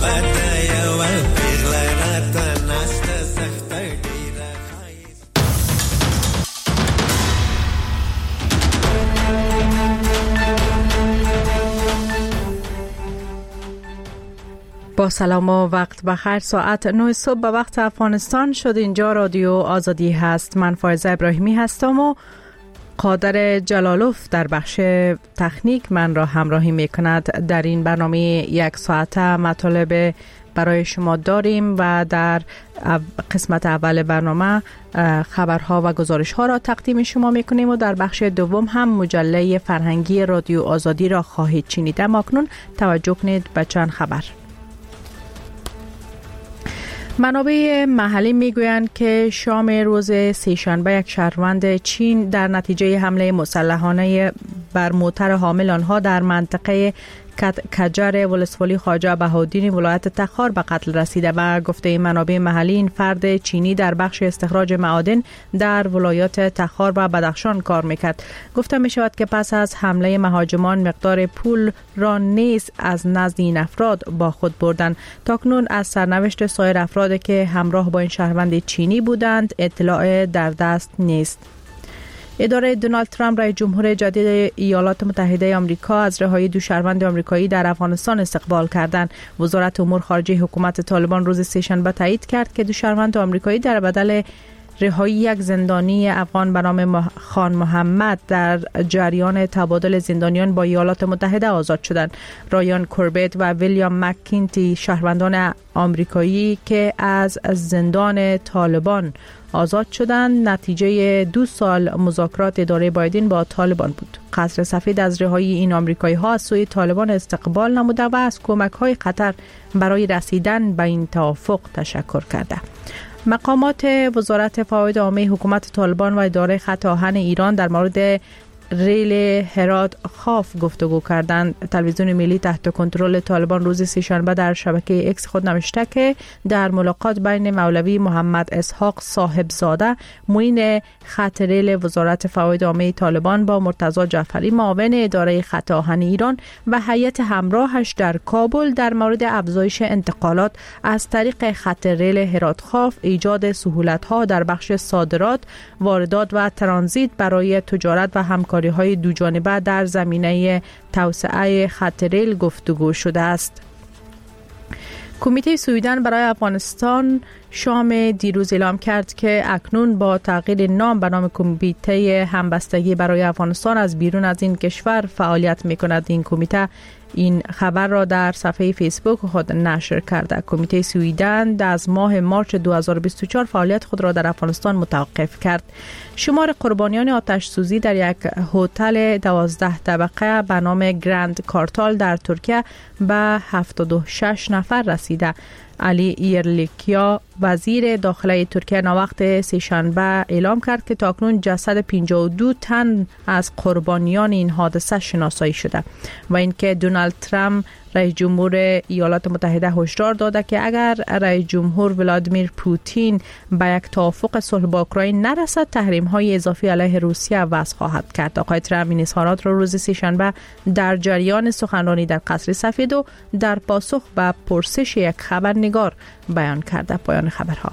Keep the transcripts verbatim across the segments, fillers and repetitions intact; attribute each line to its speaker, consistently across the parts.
Speaker 1: با سلام و وقت بخیر. ساعت نه صبح به وقت افغانستان شد. اینجا رادیو آزادی هست. من فایزه ابراهیمی هستم و قادر جلالوف در بخش تکنیک من را همراهی می کند. در این برنامه یک ساعته مطالب برای شما داریم و در قسمت اول برنامه خبرها و گزارشها را تقدیم شما میکنیم و در بخش دوم هم مجله فرهنگی رادیو آزادی را خواهید شنید. اما اکنون توجه کنید به چند خبر. منابع محلی میگویند که شام روز سه‌شنبه یک شهروند چین در نتیجه حمله مسلحانه بر موتر حامل آنها در منطقه کجر ولسوالی خواجه بهاءالدین ولایت تخار به قتل رسیده و گفته منابع محلی این فرد چینی در بخش استخراج معادن در ولایات تخار و بدخشان کار میکرد. گفته می شود که پس از حمله مهاجمان مقدار پول را نیز از نزد این افراد با خود بردند. تاکنون از سرنوشت سایر افرادی که همراه با این شهروند چینی بودند اطلاع در دست نیست. اداره دونالد ترامپ رئیس جمهور جدید ایالات متحده آمریکا از رهایی دو شهروند آمریکایی در افغانستان استقبال کردند. وزارت امور خارجه حکومت طالبان روز سه‌شنبه تایید کرد که دو شهروند آمریکایی در بدل رهایی یک زندانی افغان به نام خان محمد در جریان تبادل زندانیان با ایالات متحده آزاد شدند. رایان کوربت و ویلیام مکینتی شهروندان آمریکایی که از زندان طالبان آزاد شدند نتیجه دو سال مذاکرات اداره بایدن با طالبان بود. قصر سفید از رهایی این آمریکایی ها از سوی طالبان استقبال نموده و از کمک های قطر برای رسیدن به این توافق تشکر کرده. مقامات وزارت فواید عامه حکومت طالبان و اداره خط آهن ایران در مورد ریل هرات خاف گفتگو کردند. تلویزیون ملی تحت کنترل طالبان روز سه‌شنبه در شبکه اکس خود نوشته که در ملاقات بین مولوی محمد اسحاق صاحبزاده معین خط ریل وزارت فواید عامه طالبان با مرتضی جعفری معاون اداره خط آهن ایران و هیئت همراهش در کابل در مورد افزایش انتقالات از طریق خط ریل هرات خاف، ایجاد سهولت‌ها در بخش صادرات، واردات و ترانزیت برای تجارت و همکاری های دو جانبه در زمینه توسعه خط ریل گفتگو شده است. کمیته سویدن برای افغانستان شام دیروز اعلام کرد که اکنون با تغییر نام به نام کمیته همبستگی برای افغانستان از بیرون از این کشور فعالیت می‌کند. این کمیته این خبر را در صفحه فیسبوک خود نشر کرده. کمیته سویدن از ماه مارچ دو هزار و بیست و چهار فعالیت خود را در افغانستان متوقف کرد. شمار قربانیان آتش سوزی در یک هتل دوازده طبقه به نام گراند کارتال در ترکیه به هفتاد و شش نفر رسیده. علی ایرلیکیا وزیر داخله ترکیه ناوقت سه‌شنبه اعلام کرد که تاکنون جسد پنجاه و دو تن از قربانیان این حادثه شناسایی شده و اینکه دونالد ترامپ رئیس جمهور ایالات متحده هشدار داده که اگر رئیس جمهور ولادیمیر پوتین به یک توافق صلح با اوکراین نرسد تحریم‌های اضافی علیه روسیه وضع خواهد کرد. آقای ترامپ این اظهارات را روز سه‌شنبه در جریان سخنرانی در قصر سفید و در پاسخ به پرسش یک خبرنگار بیان کرده. پایان خبرها.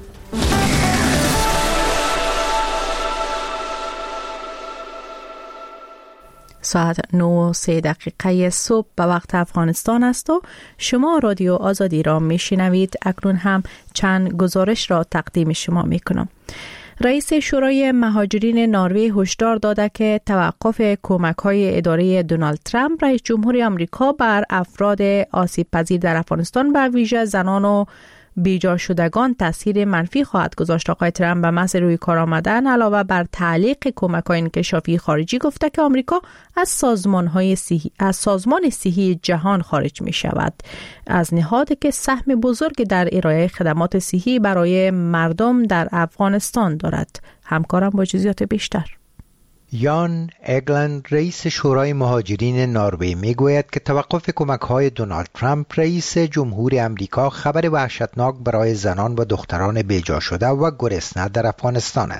Speaker 1: ساعت نه و سه دقیقه صبح به وقت افغانستان است و شما رادیو آزادی را میشنوید. اکنون هم چند گزارش را تقدیم شما میکنم. رئیس شورای مهاجرین نروژ هشدار داده که توقف کمک‌های اداره دونالد ترامپ رئیس جمهور آمریکا بر افراد آسیب پذیر در افغانستان به ویژه زنان و بیجا شدگان تاثیر منفی خواهد گذاشت. آقای ترامپ به محض روی کار آمدن علاوه بر تعلیق کمک‌های انکشافی خارجی گفته که آمریکا از سازمان‌های صحی از سازمان صحی جهان خارج می‌شود، از نهادی که سهم بزرگی در ارائه خدمات صحی برای مردم در افغانستان دارد. همکارم با جزئیات بیشتر.
Speaker 2: یان اگلند رئیس شورای مهاجرین نروژ میگوید که توقف کمک‌های دونالد ترامپ رئیس جمهور آمریکا خبر وحشتناک برای زنان و دختران بیجا شده و گرسنه در افغانستان است.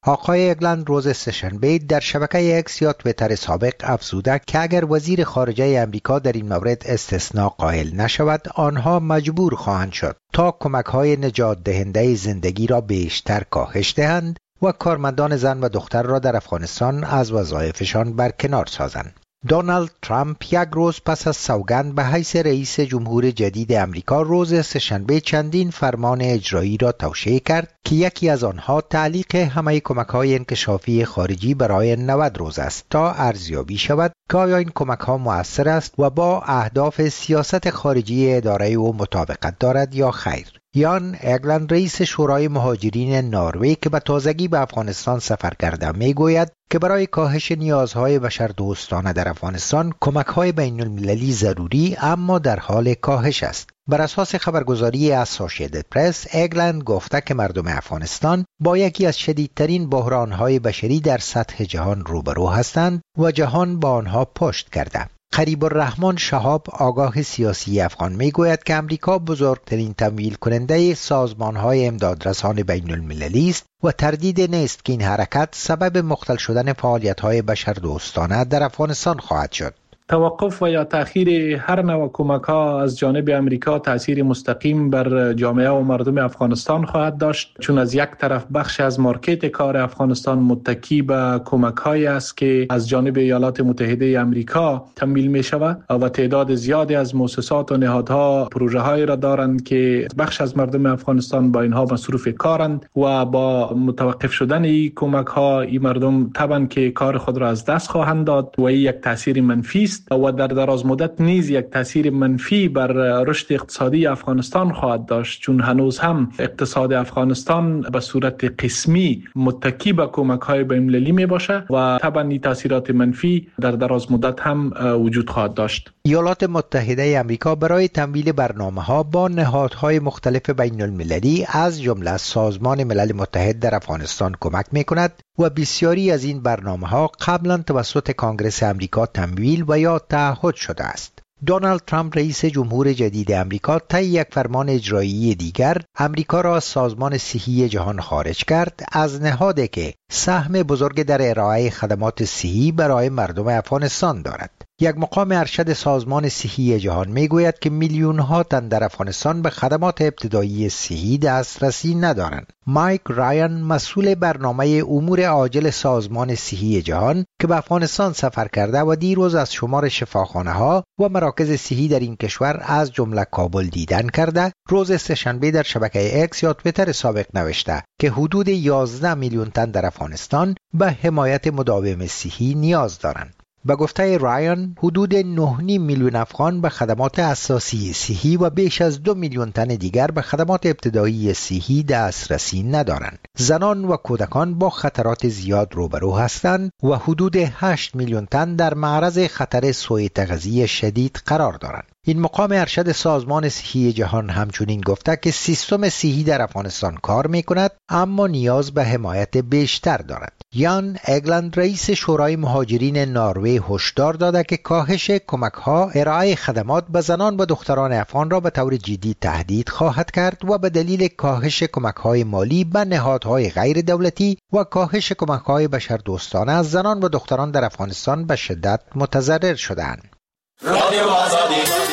Speaker 2: آقای اگلند روز سه‌شنبه در شبکه اکس یا توییتر سابق افزوده که اگر وزیر خارجه امریکا در این مورد استثناء قائل نشود، آنها مجبور خواهند شد تا کمک‌های نجات دهنده زندگی را بیشتر کاهش دهند و کارمندان زن و دختر را در افغانستان از وظایفشان برکنار سازند. دونالد ترامپ یک روز پس از سوگند به حیث رئیس جمهور جدید امریکا روز سه‌شنبه چندین فرمان اجرایی را توشیح کرد که یکی از آنها تعلیق همه کمک‌های انکشافی خارجی برای نود روز است تا ارزیابی شود که آیا این کمک‌ها مؤثر است و با اهداف سیاست خارجی اداره او مطابقت دارد یا خیر. یان اگلند رئیس شورای مهاجرین نروژ که به تازگی به افغانستان سفر کرده میگوید که برای کاهش نیازهای بشردوستانه در افغانستان کمک‌های بین‌المللی ضروری اما در حال کاهش است. بر اساس خبرگزاری اسوسییتد پرس، اگلند گفته که مردم افغانستان با یکی از شدیدترین بحران‌های بشری در سطح جهان روبرو هستند و جهان با آنها پشت کرده. قریب الرحمن شهاب آگاه سیاسی افغان میگوید که امریکا بزرگترین تمویل کننده سازمان‌های امدادرسان بین‌المللی است و تردید نیست که این حرکت سبب مختل شدن فعالیت‌های بشردوستانه در افغانستان خواهد شد.
Speaker 3: توقف و یا تأخیر هر نوع کمک‌ها از جانب امریکا تأثیر مستقیم بر جامعه و مردم افغانستان خواهد داشت، چون از یک طرف بخش از مارکت کار افغانستان متکی به کمک‌هایی است که از جانب ایالات متحده امریکا تمویل می‌شود و تعداد زیادی از مؤسسات و نهادها پروژه‌هایی را دارند که بخش از مردم افغانستان با اینها مصروف کارند و با متوقف شدن این کمک‌ها این مردم طبعاً که کار خود را از دست خواهند داد و این یک تأثیر منفی است و در دراز مدت نیز یک تاثیر منفی بر رشد اقتصادی افغانستان خواهد داشت، چون هنوز هم اقتصاد افغانستان به صورت قسمی متکی به کمک‌های بین‌المللی میباشه و طبعاً این تاثیرات منفی در دراز مدت هم وجود خواهد داشت.
Speaker 2: ایالات متحده آمریکا برای تمویل برنامه‌ها با نهادهای مختلف بین‌المللی از جمله سازمان ملل متحد در افغانستان کمک می‌کند و بسیاری از این برنامه‌ها قبلا توسط کانگرس آمریکا تمویل و یا تعهد شده است. دونالد ترامپ رئیس جمهور جدید آمریکا طی یک فرمان اجرایی دیگر آمریکا را از سازمان صحی جهان خارج کرد، از نهادی که سهم بزرگ در ارائه خدمات صحی برای مردم افغانستان دارد. یک مقام ارشد سازمان صحی جهان میگوید که میلیون ها تن در افغانستان به خدمات ابتدایی صحی دسترسی ندارند. مایک رایان مسئول برنامه امور عاجل سازمان صحی جهان که به افغانستان سفر کرده و دیروز از شمار شفاخانه ها و مراکز صحی در این کشور از جمله کابل دیدن کرده، روز سه‌شنبه در شبکه اکس یا توییتر سابق نوشته که حدود یازده میلیون تن در افغانستان به حمایت مداوم صحی نیاز دارند. به گفته رایان، حدود نه و نیم میلیون افغان به خدمات اساسی صحی و بیش از دو میلیون تن دیگر به خدمات ابتدایی صحی دسترسی ندارند. زنان و کودکان با خطرات زیاد روبرو هستند و حدود هشت میلیون تن در معرض خطر سوء تغذیه شدید قرار دارند. این مقام ارشد سازمان صحی جهان همچنین گفته که سیستم صحی در افغانستان کار می کند اما نیاز به حمایت بیشتر دارد. یان اگلند رئیس شورای مهاجرین نروژ هشدار داده که کاهش کمک‌ها ارائه خدمات به زنان و دختران افغان را به طور جدی تهدید خواهد کرد و به دلیل کاهش کمک‌های مالی به نهادهای غیر دولتی و کاهش کمک‌های بشردوستانه از زنان و دختران در افغانستان به شدت متضرر شدند. رادیو آزادی.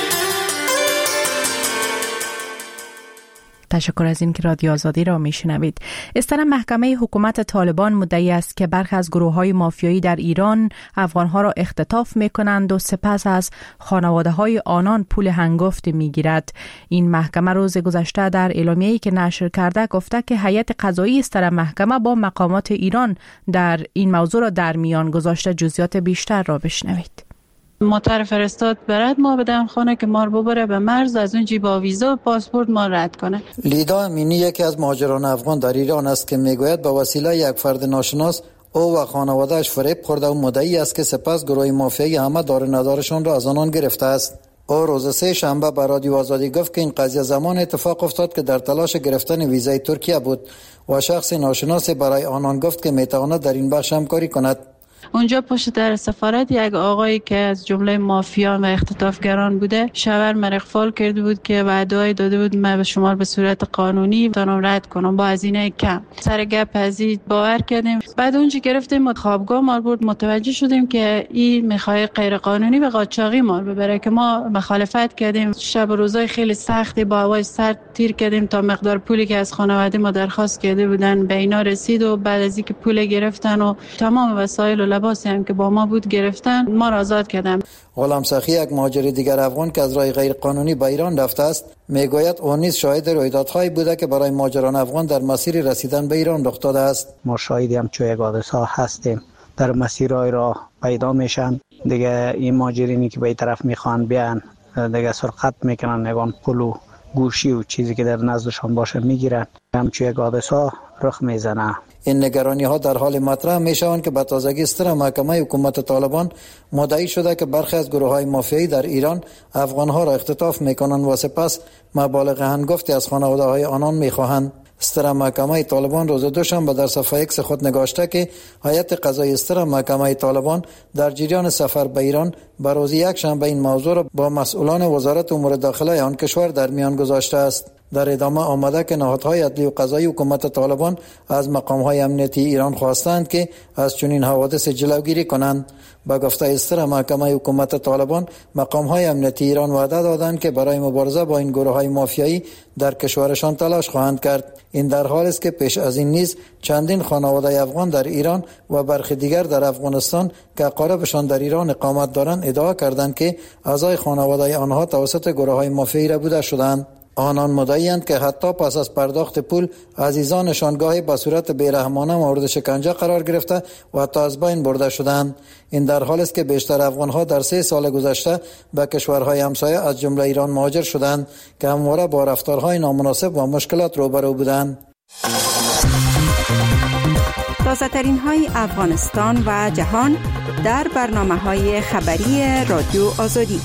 Speaker 1: تشکر از این که رادیو آزادی را میشنوید. استن محکمه حکومت طالبان مدعی است که برخی از گروه‌های مافیایی در ایران افغان‌ها را اختطاف می‌کنند و سپس از خانواده‌های آنان پول هنگفت می‌گیرد. این محکمه روز گذشته در اعلامیه‌ای که نشر کرده گفته که هیئت قضایی استن محکمه با مقامات ایران در این موضوع را در میان گذاشته. جزئیات بیشتر را بشنوید.
Speaker 4: مطر فرستاد برد ما بدم خانه که ما رو ببره به مرز، از اون جیب ویزا و پاسپورت ما رد کنه.
Speaker 5: لیدا امینی یکی از مهاجران افغان در ایران است که میگوید به وسیله یک فرد ناشناس او و خانواده‌اش فریب خورده و مدعی است که سپس گروه مافیایی همه دار ندارشان را از آنان گرفته است. او روز سه شنبه به رادیو آزادی گفت که این قضیه زمان اتفاق افتاد که در تلاش گرفتن ویزای ترکیه بود و شخص ناشناس برای آنان گفت که میتواند در این بخش همکاری کند.
Speaker 4: اونجا پشت در سفارت یک آقایی که از جمله مافیان و اختطافگران بوده شوهر من اغفال کرده بود که وعده‌ای داده بود من به شما به صورت قانونی تانم رد کنم با هزینه کم. سر گپ ازی باور کردیم. بعد اونجا گرفتیم خوابگاه ما بود، متوجه شدیم که این میخوای غیر قانونی به قاچاقی ما ببره که ما مخالفت کردیم. شب و روزای خیلی سختی با هوای سرد تیر کردیم تا مقدار پولی که از خانواده ما درخواست کرده بودن به اینا رسید و بعد از اینکه پول گرفتن و تمام وسایل و لباسی هم که با ما بود گرفتن ما را آزاد کردن.
Speaker 5: غلام سخی یک مهاجر دیگر افغان که از راه غیر قانونی به ایران رفته است میگوید اون نیز شاهد رویدادهایی بوده که برای مهاجران افغان در مسیر رسیدن به ایران رخ داده است.
Speaker 6: ما شاهدی هم چوی حادثه هستیم، در مسیرهای راه پیدا میشن دیگه. این مهاجرینی که به این طرف میخوان بیان دیگه سرقت میکنن، نگان پول و گوشی و چیزی که در نزدشان باشه میگیرن، همچون یک حادثه رخ میزنه.
Speaker 5: این نگرانی ها در حال مطرح می شوند که به تازگی استر محکمه حکومت طالبان مدعی شده که برخی از گروه های مافیایی در ایران افغان ها را اختطاف می کنند و سپس مبالغ هنگفتی از خانواده های آنان می خواهند. استر محکمه طالبان روز دوشنبه در صفحه ایکس خود نگاشته که هیئت قضایی استر محکمه طالبان در جریان سفر به ایران به روز یک شنبه این موضوع را با مسئولان وزارت امور داخله آن کشور در میان گذاشته است. در ادامه آمده که نهادهای عدلی و قضایی حکومت طالبان از مقامهای امنیتی ایران خواستند که از چنین حوادث جلوگیری کنند. با گفته استر محکمه حکومت طالبان مقامهای امنیتی ایران وعده دادند که برای مبارزه با این گروه‌های مافیایی در کشورشان تلاش خواهند کرد. این در حالی است که پیش از این نیز چندین خانواده افغان در ایران و برخی دیگر در افغانستان که اقاربشان در ایران اقامت دارند ادعا کردند که اعضای خانواده آنها توسط گروه‌های مافیایی ربوده شدند. آنان مدعی‌اند که حتی پس از پرداخت پول عزیزانشان گاهی به صورت بیرحمانه مورد شکنجه قرار گرفته و حتی از بین برده شدند. این در حالی است که بیشتر افغان‌ها در سه سال گذشته به کشورهای همسایه از جمله ایران مهاجر شدند که همواره با رفتارهای نامناسب و مشکلات روبرو بودند.
Speaker 7: تازه‌ترین های افغانستان و جهان در برنامه‌های خبری رادیو آزادی.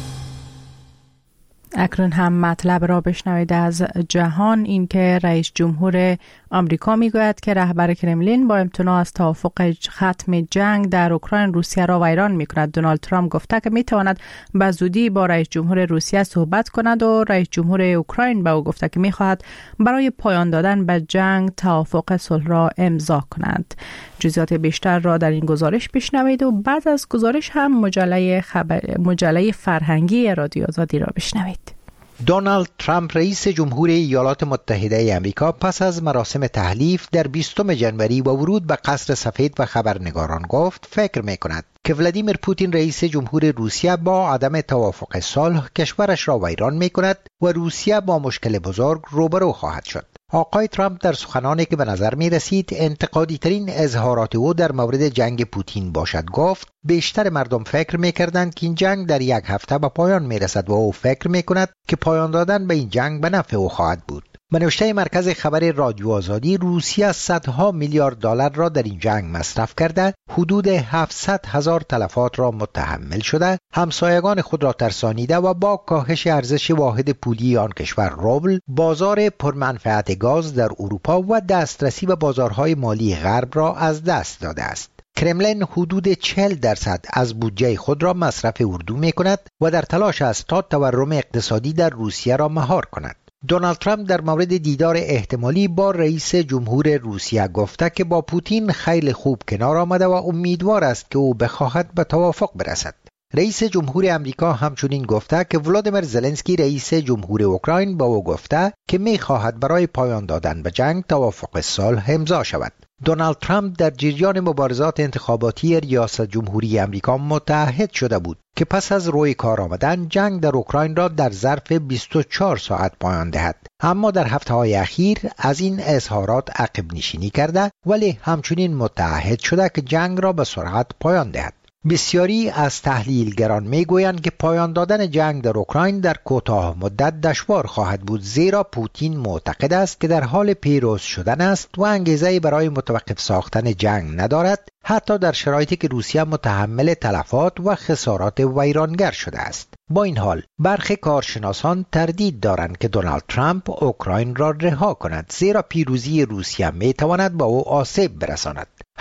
Speaker 1: اکنون هم مطلب را بشنوید از جهان. این که رئیس جمهور آمریکا میگوید که رهبر کرملین با امتناع از توافق ختم جنگ در اوکراین روسیه را ویران میکند. دونالد ترامپ گفته که میتواند به زودی با رئیس جمهور روسیه صحبت کند و رئیس جمهور اوکراین به او گفته که میخواهد برای پایان دادن به جنگ توافق صلح را امضا کند. جزئیات بیشتر را در این گزارش بشنوید و بعد از گزارش هم مجله خبر مجله فرهنگی رادیو آزادی را بشنوید.
Speaker 2: دونالد ترامپ رئیس جمهور ایالات متحده آمریکا پس از مراسم تحلیف در بیستم ژانویه و ورود به قصر سفید و خبرنگاران گفت فکر می‌کند که ولادیمیر پوتین رئیس جمهور روسیه با عدم توافق صلح کشورش را ویران می‌کند و روسیه با مشکل بزرگ روبرو خواهد شد. آقای ترامپ در سخنانی که به نظر می رسید انتقادی ترین اظهارات او در مورد جنگ پوتین باشد گفت بیشتر مردم فکر می کردند که این جنگ در یک هفته به پایان می رسد و او فکر می کند که پایان دادن به این جنگ به نفع او خواهد بود. به نوشته مرکز خبر رادیو آزادی روسیه صدها میلیارد دلار را در این جنگ مصرف کرده، حدود هفتصد هزار تلفات را متحمل شده، همسایگان خود را ترسانیده و با کاهش ارزش واحد پولی آن کشور روبل، بازار پرمنفعت گاز در اروپا و دسترسی به بازارهای مالی غرب را از دست داده است. کرملین حدود چهل درصد از بودجه خود را مصرف اردو می کند و در تلاش است تا تورم اقتصادی در روسیه را مهار کند. دونالد ترامپ در مورد دیدار احتمالی با رئیس جمهور روسیه گفته که با پوتین خیلی خوب کنار آمده و امیدوار است که او بخواهد به توافق برسد. رئیس جمهور آمریکا همچنین گفته که ولادیمیر زلنسکی رئیس جمهور اوکراین با او گفته که می‌خواهد برای پایان دادن به جنگ توافق صلح امضا شود. دونالد ترامپ در جریان مبارزات انتخاباتی ریاست جمهوری آمریکا متعهد شده بود که پس از روی کار آمدن جنگ در اوکراین را در ظرف بیست و چهار ساعت پایان دهد، اما در هفته‌های اخیر از این اظهارات عقب نشینی کرده ولی همچنین متعهد شده که جنگ را به سرعت پایان دهد. بسیاری از تحلیلگران میگویند که پایان دادن جنگ در اوکراین در کوتاه مدت دشوار خواهد بود، زیرا پوتین معتقد است که در حال پیروز شدن است و انگیزه برای متوقف ساختن جنگ ندارد، حتی در شرایطی که روسیه متحمل تلفات و خسارات ویرانگر شده است. با این حال برخی کارشناسان تردید دارند که دونالد ترامپ اوکراین را رها کند، زیرا پیروزی روسیه میتواند با او آسیب برساند.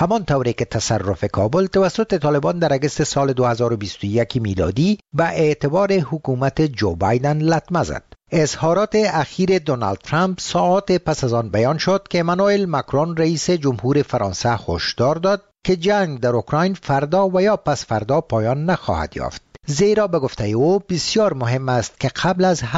Speaker 2: همان طوری که تصرف کابل توسط طالبان در اگست سال دو هزار و بیست و یک میلادی به اعتبار حکومت جو بایدن لطمه زد. اظهارات اخیر دونالد ترامپ ساعات پس از آن بیان شد که امانوئل ماکرون رئیس جمهور فرانسه هشدار داد که جنگ در اوکراین فردا و یا پس فردا پایان نخواهد یافت، زیرا به گفته او بسیار مهم است که قبل از